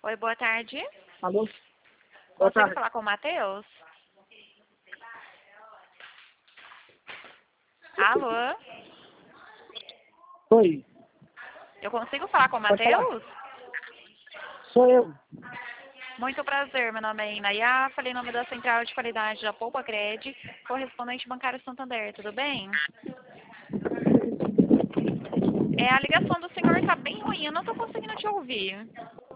Oi, boa tarde. Alô? Boa Consigo tarde. falar com o Matheus? Alô? Oi, Eu consigo falar com o pode falar? Matheus? Sou eu. Muito prazer, meu nome é Inaya, falei em nome da Central de Qualidade da Poupa Cred, correspondente bancário Santander, tudo bem? A ligação do senhor está bem ruim, eu não estou conseguindo te ouvir.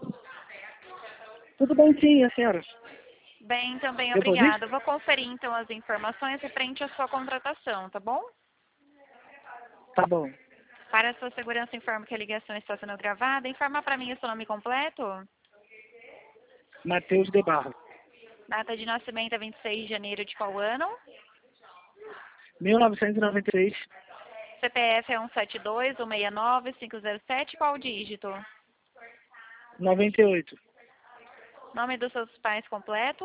Tudo bem sim, a senhora? Bem, também, Depois? obrigada. Vou conferir então as informações referente à sua contratação, tá bom? Tá bom. Para a sua segurança, informo que a ligação está sendo gravada. Informa para mim o seu nome completo. Matheus de Barro. Data de nascimento é 26 de janeiro de qual ano? 1996, CPF é 172-169-507, qual dígito? 98. Nome dos seus pais completo?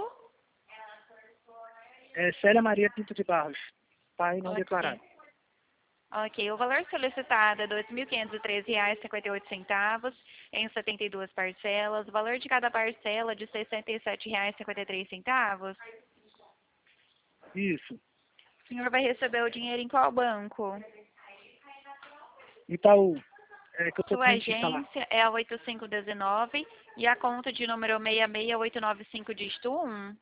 Célia Maria Pinto de Barros. Pai não declarado. Ok, o valor solicitado é R$ 2.513,58 em 72 parcelas. O valor de cada parcela é de R$ 67,53. Isso. O senhor vai receber o dinheiro em qual banco? Itaú. Que eu tô Sua com dentista lá. agência é a 8519 e a conta de número 66895 dígito 1.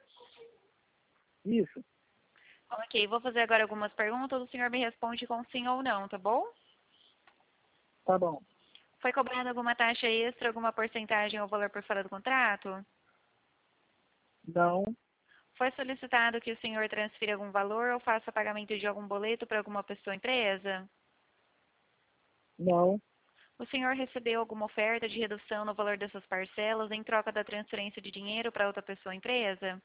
Isso. Ok, vou fazer agora algumas perguntas. O senhor me responde com sim ou não, tá bom? Tá bom. Foi cobrada alguma taxa extra, alguma porcentagem ou valor por fora do contrato? Não. Foi solicitado que o senhor transfira algum valor ou faça pagamento de algum boleto para alguma pessoa ou empresa? Não. O senhor recebeu alguma oferta de redução no valor dessas parcelas em troca da transferência de dinheiro para outra pessoa ou empresa?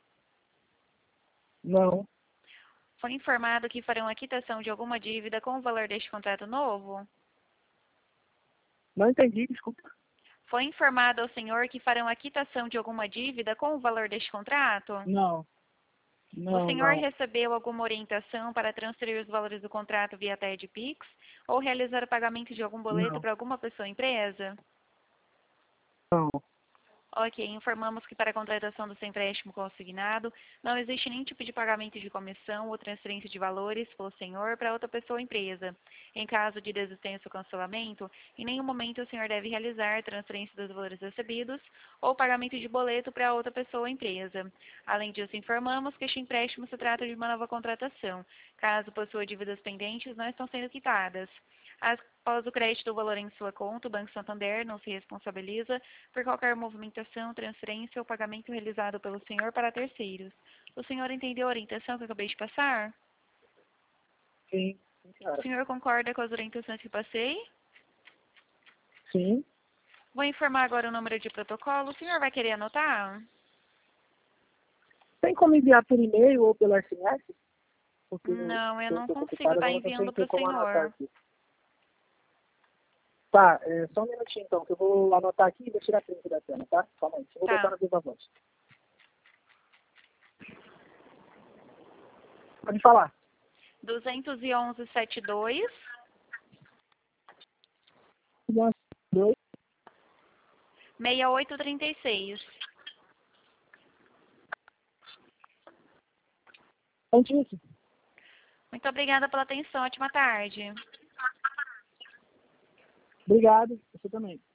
Não. Foi informado que farão a quitação de alguma dívida com o valor deste contrato novo? Não entendi, desculpa. Foi informado ao senhor que farão a quitação de alguma dívida com o valor deste contrato? Não. O Não, senhor não. recebeu alguma orientação para transferir os valores do contrato via TED Pix ou realizar o pagamento de algum boleto Não. para alguma pessoa ou empresa? Não. Ok, informamos que para a contratação do seu empréstimo consignado, não existe nenhum tipo de pagamento de comissão ou transferência de valores pelo senhor para outra pessoa ou empresa. Em caso de desistência ou cancelamento, em nenhum momento o senhor deve realizar transferência dos valores recebidos ou pagamento de boleto para outra pessoa ou empresa. Além disso, informamos que este empréstimo se trata de uma nova contratação. Caso possua dívidas pendentes, não estão sendo quitadas. Após o crédito do valor em sua conta, o Banco Santander não se responsabiliza por qualquer movimentação, transferência ou pagamento realizado pelo senhor para terceiros. O senhor entendeu a orientação que eu acabei de passar? Sim. Sim, O senhora. senhor concorda com as orientações que passei? Sim. Vou informar agora o número de protocolo. O senhor vai querer anotar? Tem como enviar por e-mail ou pelo SMS? Porque Não, eu eu não tô consigo ocupado, estar agora não enviando sei para ter o como anotar senhor. aqui. Tá, só um minutinho então, que eu vou anotar aqui e vou tirar print da tela, tá? Calma aí, eu vou botar Tá. no viva voz. Pode falar. 21172 2, 6836. antes disso. Muito obrigada pela atenção. Ótima tarde. Obrigado, você também.